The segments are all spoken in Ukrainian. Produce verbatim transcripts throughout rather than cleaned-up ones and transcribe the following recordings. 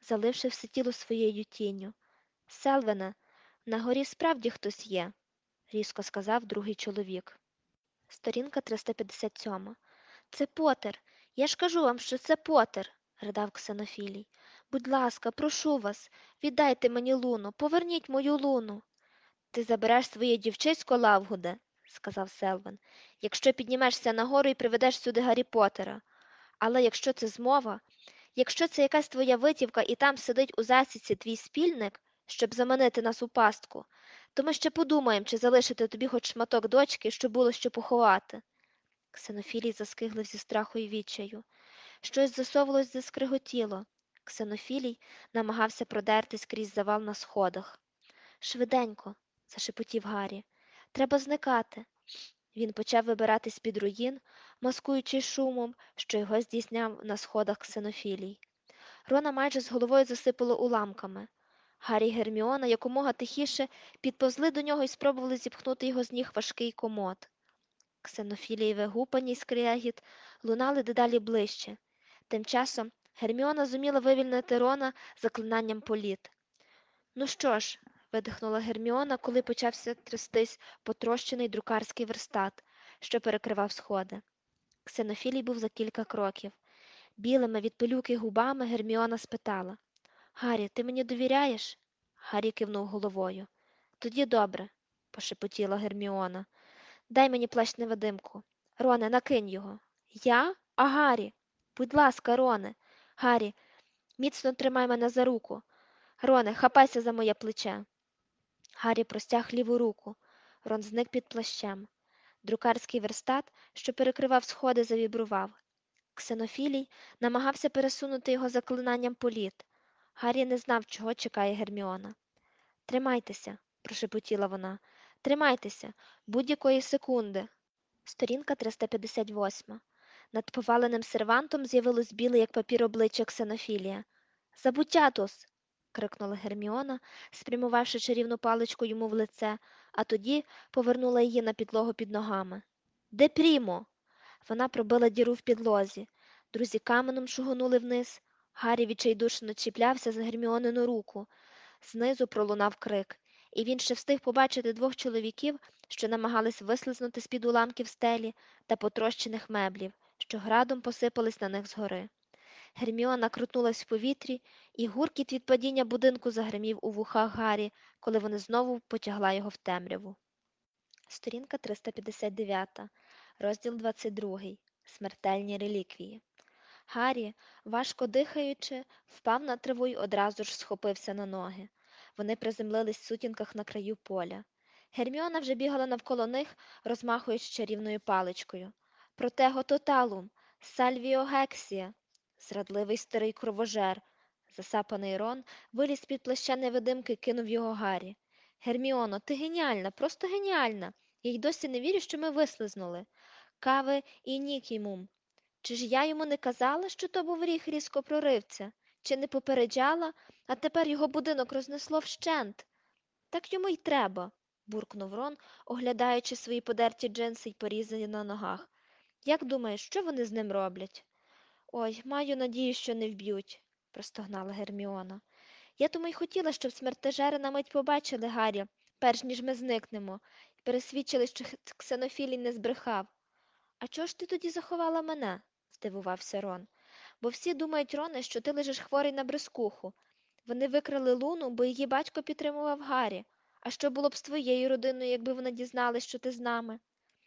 заливши все тіло своєю тінню. Селвене, на горі справді хтось є, різко сказав другий чоловік. Сторінка триста п'ятдесят сьома. Це Потер. Я ж кажу вам, що це Потер, ридав Ксенофілій. Будь ласка, прошу вас, віддайте мені луну, поверніть мою луну. Ти забереш своє дівчисько, Лавгуде, сказав Селвин, якщо піднімешся нагору і приведеш сюди Гаррі Поттера. Але якщо це змова, якщо це якась твоя витівка і там сидить у засідці твій спільник, щоб заманити нас у пастку, то ми ще подумаємо, чи залишити тобі хоч шматок дочки, щоб було що поховати. Ксенофілій заскиглив зі страху і відчаю. Щось засовувалось, заскриготіло. Ксенофілій намагався продертись крізь завал на сходах. Швиденько, зашепотів Гаррі. Треба зникати. Він почав вибиратись з-під руїн, маскуючи шумом, що його здійсняв на сходах Ксенофілій. Рона майже з головою засипало уламками. Гаррі й Герміона якомога тихіше підповзли до нього і спробували зіпхнути його з ніг важкий комод. Ксенофілієве гупані й скрегіт лунали дедалі ближче. Тим часом Герміона зуміла вивільнити Рона заклинанням політ. «Ну що ж», – видихнула Герміона, коли почався трястись потрощений друкарський верстат, що перекривав сходи. Ксенофілій був за кілька кроків. Білими від пилюки губами Герміона спитала. «Гаррі, ти мені довіряєш?» Гаррі кивнув головою. «Тоді добре», – пошепотіла Герміона. «Дай мені плащ-невидимку. Роне, накинь його». «Я? А Гаррі?» «Будь ласка, Роне. Гаррі, міцно тримай мене за руку. Роне, хапайся за моє плече». Гаррі простяг ліву руку. Рон зник під плащем. Друкарський верстат, що перекривав сходи, завібрував. Ксенофілій намагався пересунути його заклинанням політ. Гаррі не знав, чого чекає Герміона. «Тримайтеся», – прошепотіла вона. «Тримайтеся, будь-якої секунди». Сторінка триста п'ятдесят восьма. Над поваленим сервантом з'явилось біле, як папір, обличчя Ксенофілія. «Забуттятус!» – крикнула Герміона, спрямувавши чарівну паличку йому в лице, а тоді повернула її на підлогу під ногами. «Де Прімо?» Вона пробила діру в підлозі. Друзі каменом шугонули вниз. Гаррі відчайдушно чіплявся за Герміонину руку. Знизу пролунав крик, і він ще встиг побачити двох чоловіків, що намагались вислизнути з-під уламків стелі та потрощених меблів, що градом посипались на них згори. Герміона крутнулась в повітрі, і гуркіт від падіння будинку загримів у вухах Гаррі, коли вони знову потягла його в темряву. Сторінка триста п'ятдесят дев'ята. Розділ двадцять другий. Смертельні реліквії. Гаррі, важко дихаючи, впав на траву й одразу ж схопився на ноги. Вони приземлились в сутінках на краю поля. Герміона вже бігала навколо них, розмахуючи чарівною паличкою. «Протего тоталум! Сальвіо гексія!» Зрадливий старий кровожер. Засапаний Рон виліз з-під плаща невидимки і кинув його Гаррі. «Герміоно, ти геніальна, просто геніальна! Я й досі не вірю, що ми вислизнули. Каве і нікімум. Чи ж я йому не казала, що то був ріг різкопроривця? Чи не попереджала, а тепер його будинок рознесло вщент? Так йому й треба, буркнув Рон, оглядаючи свої подерті джинси й порізані на ногах. Як думаєш, що вони з ним роблять? Ой, маю надію, що не вб'ють, простогнала Герміона. Я тому й хотіла, щоб смертежери на мить побачили Гаррі, перш ніж ми зникнемо, і пересвідчили, що Ксенофілій не збрехав. А чого ж ти тоді заховала мене? Здивувався Рон. Бо всі думають, Роне, що ти лежиш хворий на брискуху. Вони викрали Луну, бо її батько підтримував Гаррі. А що було б з твоєю родиною, якби вони дізналися, що ти з нами?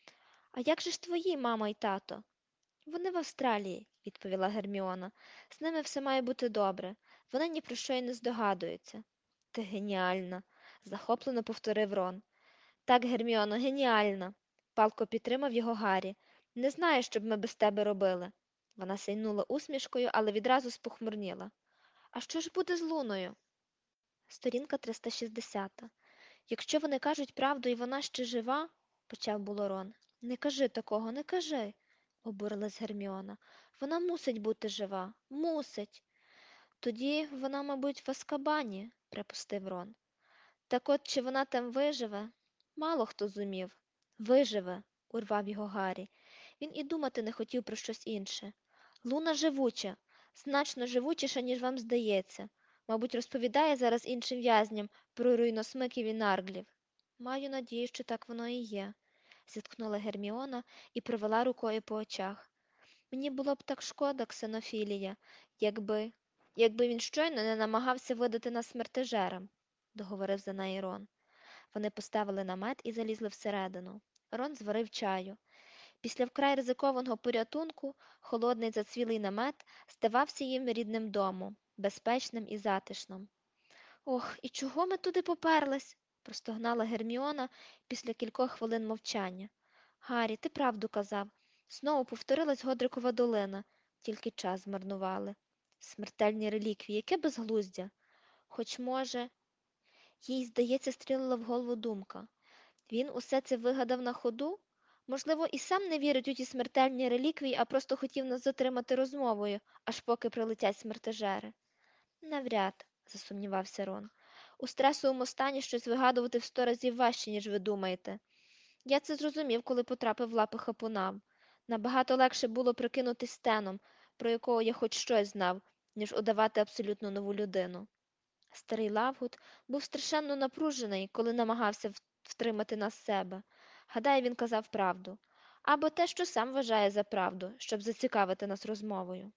А як же ж твої мама і тато? Вони в Австралії, відповіла Герміона. З ними все має бути добре. Вони ні про що й не здогадуються. Ти геніальна, захоплено повторив Рон. Так, Герміоно, геніальна. Палко підтримав його Гаррі. Не знаю, що б ми без тебе робили. Вона сяйнула усмішкою, але відразу спохмурніла. А що ж буде з Луною? Сторінка триста шістдесята. Якщо вони кажуть правду і вона ще жива, почав було Рон. Не кажи такого, не кажи, обурилась Герміона. Вона мусить бути жива, мусить. Тоді вона, мабуть, в Аскабані, припустив Рон. Так от, чи вона там виживе? Мало хто зумів. Виживе, урвав його Гаррі. Він і думати не хотів про щось інше. Луна живуча, значно живучіша, ніж вам здається. Мабуть, розповідає зараз іншим в'язням про руйносмиків і нарглів. Маю надію, що так воно і є, зітхнула Герміона і провела рукою по очах. Мені було б так шкода, Ксенофілія, якби якби він щойно не намагався видати нас смертежерам, договорив за неї Рон. Вони поставили намет і залізли всередину. Рон зварив чаю. Після вкрай ризикованого порятунку холодний зацвілий намет здавався їм рідним домом, безпечним і затишним. Ох, і чого ми туди поперлись? Простогнала Герміона після кількох хвилин мовчання. Гаррі, ти правду казав. Знову повторилась Годрикова долина, тільки час змарнували. Смертельні реліквії, яке безглуздя. Хоч, може, їй, здається, стрілила в голову думка. Він усе це вигадав на ходу? Можливо, і сам не вірить у ті смертельні реліквії, а просто хотів нас затримати розмовою, аж поки прилетять смертежери. Навряд, засумнівався Рон. У стресовому стані щось вигадувати в сто разів важче, ніж ви думаєте. Я це зрозумів, коли потрапив в лапи хапунам. Набагато легше було прикинутись Стеном, про якого я хоч щось знав, ніж удавати абсолютно нову людину. Старий Лавгуд був страшенно напружений, коли намагався втримати нас з себе. Гадаю, він казав правду. Або те, що сам вважає за правду, щоб зацікавити нас розмовою.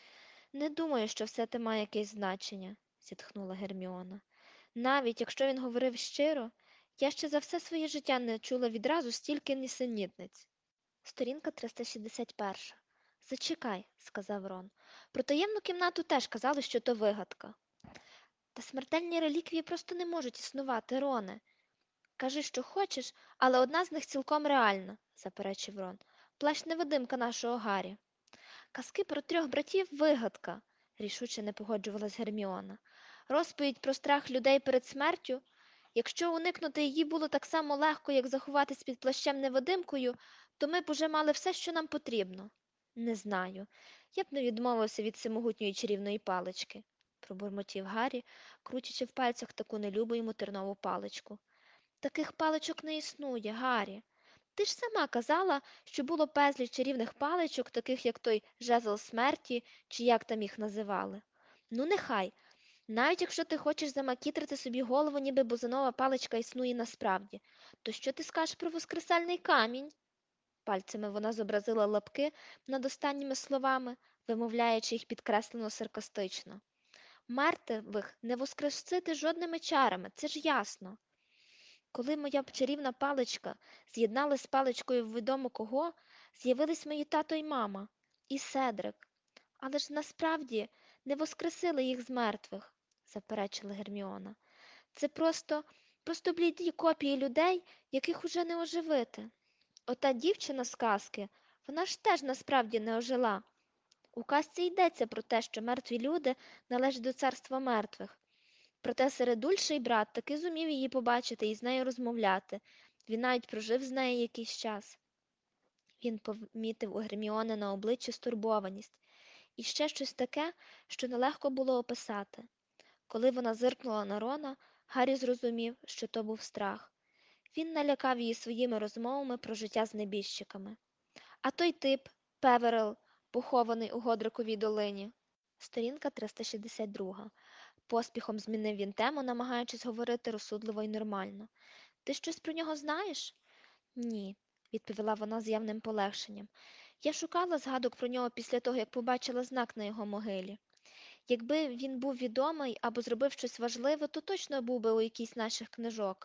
Не думаю, що все те має якесь значення, зітхнула Герміона. Навіть якщо він говорив щиро, я ще за все своє життя не чула відразу стільки нісенітниць. Сторінка триста шістдесят один. Зачекай, сказав Рон. Про таємну кімнату теж казали, що то вигадка. Та смертельні реліквії просто не можуть існувати, Роне. Кажи, що хочеш, але одна з них цілком реальна, заперечив Рон. Плащ-невидимка нашого Гаррі. Казки про трьох братів вигадка, рішуче не погоджувалась Герміона. Розповідь про страх людей перед смертю. Якщо уникнути її було так само легко, як заховатись під плащем-невидимкою, то ми б уже мали все, що нам потрібно. Не знаю. Я б не відмовився від всемогутньої чарівної палички, пробурмотів Гаррі, крутячи в пальцях таку нелюбу йому тернову паличку. Таких паличок не існує, Гаррі. Ти ж сама казала, що було безліч чарівних паличок, таких як той жезл смерті, чи як там їх називали. Ну, нехай. Навіть якщо ти хочеш замакітрити собі голову, ніби бузинова паличка існує насправді, то що ти скажеш про воскресальний камінь? Пальцями вона зобразила лапки над останніми словами, вимовляючи їх підкреслено саркастично. Мертвих не воскресити жодними чарами, це ж ясно. Коли моя чарівна паличка з'єдналась з паличкою відомо кого, з'явились мої тато й мама, і Седрик. Але ж насправді не воскресили їх з мертвих, заперечила Герміона. Це просто, просто бліді копії людей, яких уже не оживити. Ота дівчина з казки, вона ж теж насправді не ожила. У казці йдеться про те, що мертві люди належать до царства мертвих. Проте середульший брат таки зумів її побачити і з нею розмовляти. Він навіть прожив з нею якийсь час. Він помітив у Герміони на обличчі стурбованість. І ще щось таке, що нелегко було описати. Коли вона зиркнула на Рона, Гаррі зрозумів, що то був страх. Він налякав її своїми розмовами про життя з небіжчиками. А той тип, Певерел, похований у Годриковій долині. Сторінка триста шістдесят два. Поспіхом змінив він тему, намагаючись говорити розсудливо й нормально. Ти щось про нього знаєш? Ні, відповіла вона з явним полегшенням. Я шукала згадок про нього після того, як побачила знак на його могилі. Якби він був відомий або зробив щось важливе, то точно був би у якійсь наших книжок.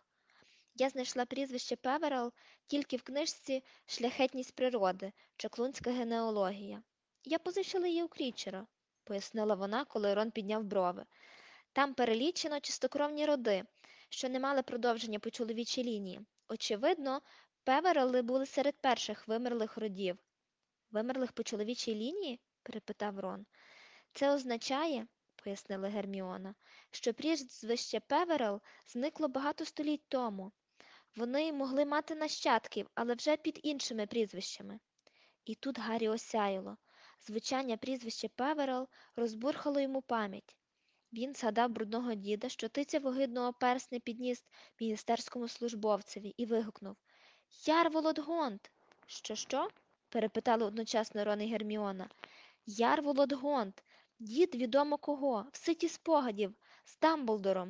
Я знайшла прізвище Певерел тільки в книжці «Шляхетність природи. Чаклунська генеалогія». Я позичила її у Крічера, пояснила вона, коли Рон підняв брови. Там перелічено чистокровні роди, що не мали продовження по чоловічій лінії. Очевидно, Певерели були серед перших вимерлих родів. Вимерлих по чоловічій лінії? Перепитав Рон. Це означає, пояснила Герміона, що прізвище Певерел зникло багато століть тому. Вони могли мати нащадків, але вже під іншими прізвищами. І тут Гаррі осяяло. Звучання прізвища Певерел розбурхало йому пам'ять. Він згадав брудного діда, що тицяв огидного персня підніс міністерському службовцеві, і вигукнув «Яр Володгонт!» «Що, що?» – перепитали одночасно Рон і Герміона. «Яр Володгонт! Дід відомо кого, в ситі спогадів, З Дамблдором.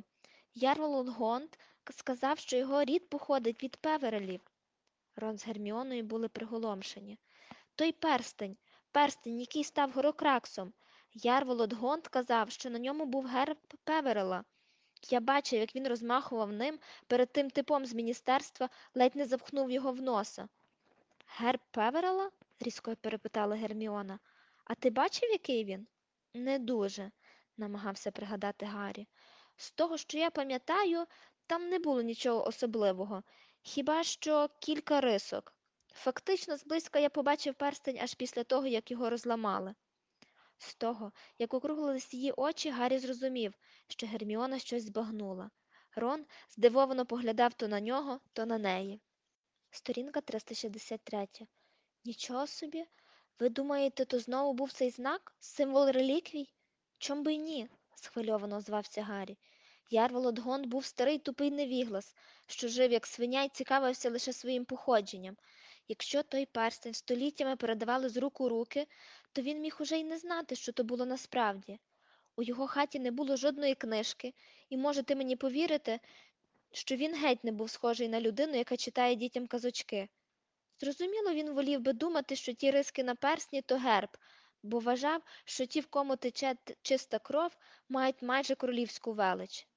Ярл Гонд сказав, що його рід походить від Певерелів. Рон з Герміоною були приголомшені. Той перстень, перстень, який став Горокраксом. Ярволод Гонд казав, що на ньому був герб Певерела. Я бачив, як він розмахував ним перед тим типом з міністерства, ледь не запхнув його в носа. Герб Певерела? Різко перепитала Герміона. А ти бачив, який він? Не дуже, намагався пригадати Гаррі. З того, що я пам'ятаю, там не було нічого особливого, хіба що кілька рисок. Фактично, зблизька я побачив перстень аж після того, як його розламали. З того, як округлились її очі, Гаррі зрозумів, що Герміона щось збагнула. Рон здивовано поглядав то на нього, то на неї. Сторінка триста шістдесят три. Нічого собі. Ви думаєте, то знову був цей знак? Символ реліквій? Чом би й ні? Схвильовано озвався Гаррі. Ярволод Гонд був старий тупий невіглас, що жив як свиня й цікавився лише своїм походженням. Якщо той перстень століттями передавали з рук у руки, то він міг уже й не знати, що то було насправді. У його хаті не було жодної книжки, і можете мені повірити, що він геть не був схожий на людину, яка читає дітям казочки. Зрозуміло, він волів би думати, що ті риски на персні – то герб, бо вважав, що ті, в кому тече чиста кров, мають майже королівську велич.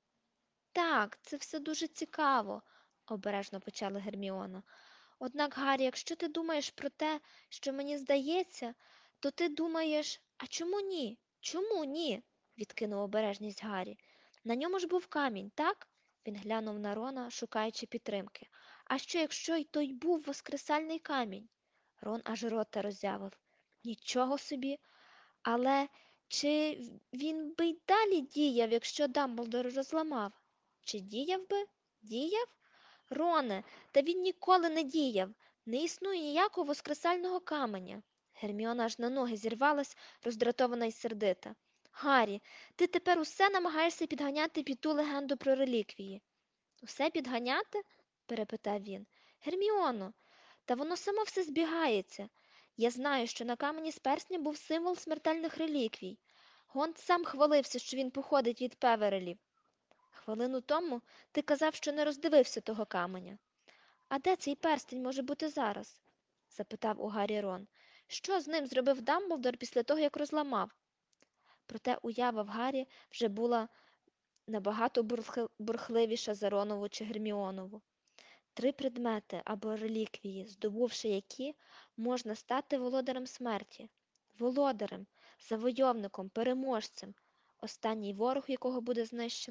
Так, це все дуже цікаво, обережно почала Герміона. Однак, Гаррі, якщо ти думаєш про те, що мені здається, то ти думаєш, а чому ні? Чому ні? Відкинув обережність Гаррі. На ньому ж був камінь, так? Він глянув на Рона, шукаючи підтримки. А що, якщо й той був воскресальний камінь? Рон аж рота роззявив. Нічого собі. Але чи він би й далі діяв, якщо Дамблдор розламав? Чи діяв би? Діяв? Роне, та він ніколи не діяв. Не існує ніякого воскресального каменя. Герміона аж на ноги зірвалась, роздратована й сердита. Гаррі, ти тепер усе намагаєшся підганяти під ту легенду про реліквії. Усе підганяти? Перепитав він. Герміоно, та воно само все збігається. Я знаю, що на камені з персня був символ смертельних реліквій. Гонт сам хвалився, що він походить від Певерелів. Хвилину тому ти казав, що не роздивився того каменя. А де цей перстень може бути зараз? Запитав у Гаррі Рон. Що з ним зробив Дамблдор після того, як розламав? Проте уява в Гаррі вже була набагато бурхливіша за Ронову чи Герміонову. Три предмети або реліквії, здобувши які, можна стати володарем смерті. Володарем, завойовником, переможцем, останній ворог якого буде знищено.